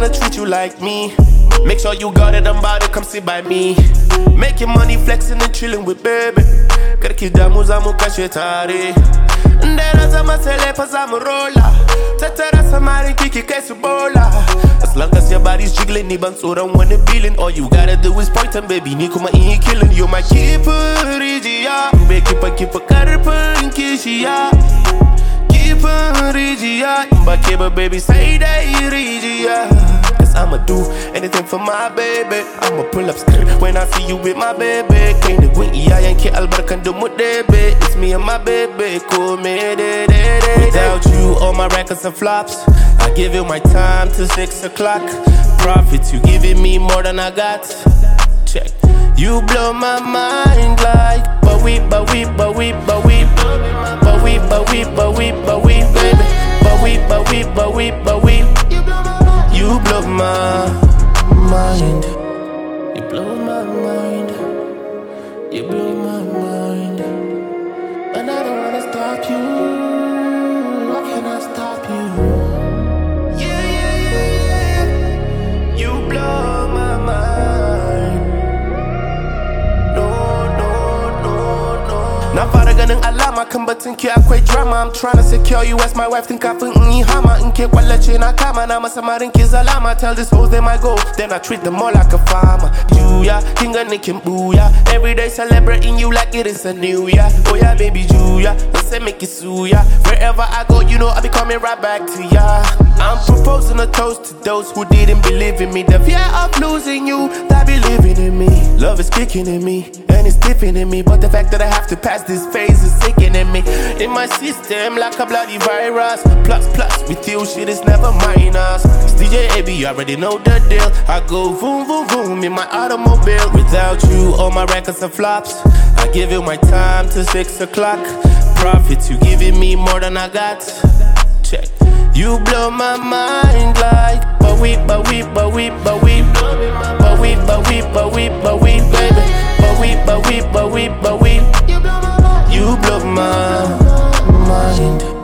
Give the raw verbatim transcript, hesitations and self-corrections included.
wanna treat you like me. Make sure you got it, I'm about to come sit by me. Making money, flexing and chilling with baby. Karikida muzamu kashetari. Ndera zama sele pa zamu rolla. Tatara samari kiki kesu bola. As long as your body's jiggling, ni bansura when it feeling. All you gotta do is point and baby, ni kuma in killing. You're my keeper, Rigia. Be keeper, keeper, karpun kishia. Keeper, Rigia. But keeper, baby, say that Rigia. I'ma do anything for my baby. I'ma pull up skirt when I see you with my baby. Can't the win, yeah, ain't get albarkan do mo baby. It's me and my baby, cool me de de de. Without you, all my records are flops. I give you my time till six o'clock. Profits, you giving me more than I got. Check. You blow my mind like, but we, but we, but we, but we, but we, but we, but we, but we, baby, but we, but we, but we, but we. You blow my mind. You blow my mind. You blow my mind. And I don't wanna stop you. Why can't I stop you? Yeah, yeah, yeah, yeah. You blow my mind. No, no, no, no. Na fara ganin alama kan batun ki akwai drama. I'm trying to secure you as my wife. Think kafin in yi hama in ke kwallace na kama na masamarin ki zalama. Tell this hoes they might go, then I treat them all like a farmer. Juya, kinga nikin booya. Every day celebrating you like it is a new year. Oh yeah, baby Juya, I say make it suya. Wherever I go, you know I be coming right back to ya. I'm proposing a toast to those who didn't believe in me. The fear of losing you, that be living in me. Love is kicking in me, and it's tipping in me. But the fact that I have to pass this phase is sickening me. In my system, like a bloody virus. Plus, plus, with you, shit is never minus. It's D J A B, you already know the deal. I go boom, boom, boom in my automobile. Without you, all my records are flops. I give you my time till six o'clock. Profits, you giving me more than I got. Check. You blow my mind like, but we, but we, but we, but we, but we, but we, but we, but we, baby, but we, but we, but we, but we. You blow my mind.